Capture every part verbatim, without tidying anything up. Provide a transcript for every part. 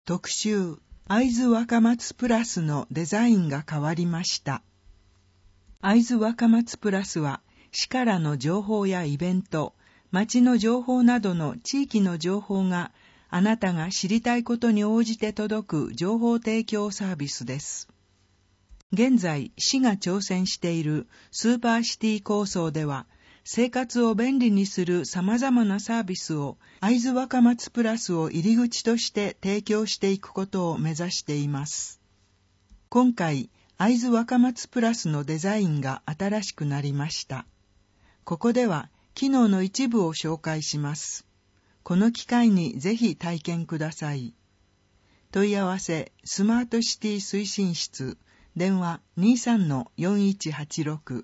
特集、会津若松プラスのデザインが変わりました。会津若松プラスは、市からの情報やイベント、町の情報などの地域の情報が、あなたが知りたいことに応じて届く情報提供サービスです。現在、市が挑戦しているスーパーシティ構想では、生活を便利にする様々なサービスを会津若松プラスを入り口として提供していくことを目指しています。今回、会津若松プラスのデザインが新しくなりました。ここでは機能の一部を紹介します。この機会にぜひ体験ください。問い合わせスマートシティ推進室電話 にさんのよんいちはちろく。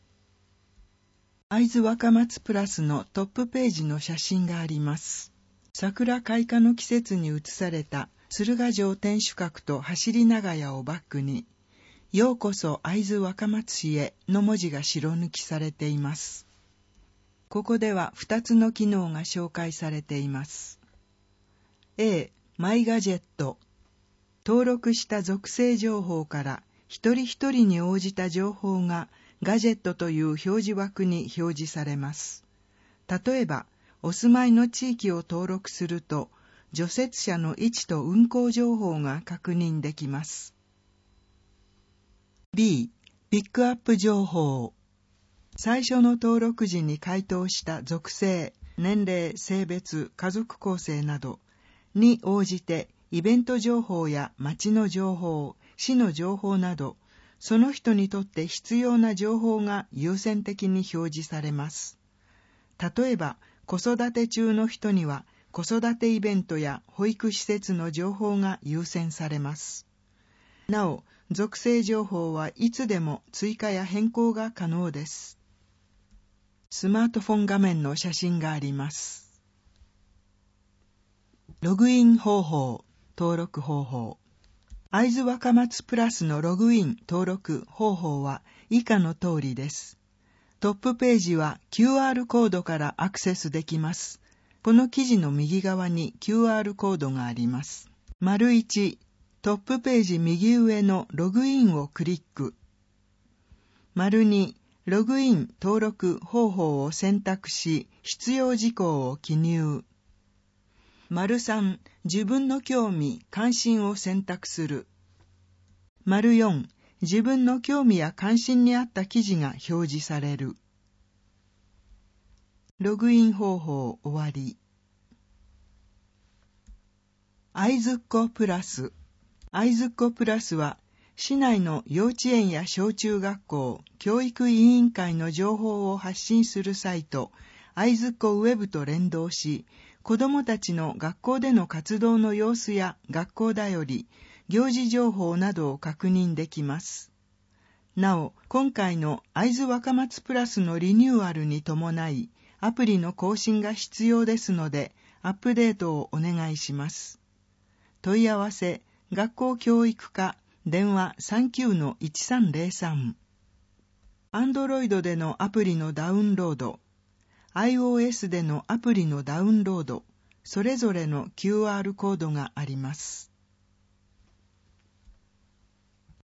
会津若松プラスのトップページの写真があります。桜開花の季節に写された鶴ヶ城天守閣と走り長屋をバックに、ようこそ会津若松市への文字が白抜きされています。ここではふたつの機能が紹介されています。A、マイガジェット。登録した属性情報から一人一人に応じた情報がガジェットという表示枠に表示されます。例えば、お住まいの地域を登録すると、除雪車の位置と運行情報が確認できます。B、ピックアップ情報。最初の登録時に回答した属性、年齢、性別、家族構成などに応じて、イベント情報や町の情報、市の情報など、その人にとって必要な情報が優先的に表示されます。例えば、子育て中の人には子育てイベントや保育施設の情報が優先されます。なお、属性情報はいつでも追加や変更が可能です。スマートフォン画面の写真があります。ログイン方法、登録方法。会津若松プラスのログイン登録方法は以下の通りです。トップページは キューアール コードからアクセスできます。この記事の右側に キューアール コードがあります。丸いち、トップページ右上のログインをクリック。丸に、ログイン登録方法を選択し、必要事項を記入。丸さん、自分の興味・関心を選択する。丸よん、自分の興味や関心に合った記事が表示される。ログイン方法終わり。会津っ子プラス。会津っ子プラスは、市内の幼稚園や小中学校、教育委員会の情報を発信するサイト、会津っ子ウェブと連動し、子どもたちの学校での活動の様子や学校だより、行事情報などを確認できます。なお、今回の会津若松プラスのリニューアルに伴い、アプリの更新が必要ですので、アップデートをお願いします。問い合わせ、学校教育課、電話 さんきゅうのいちさんゼロさん。Android でのアプリのダウンロード、iOS でのアプリのダウンロード、それぞれの キューアール コードがあります。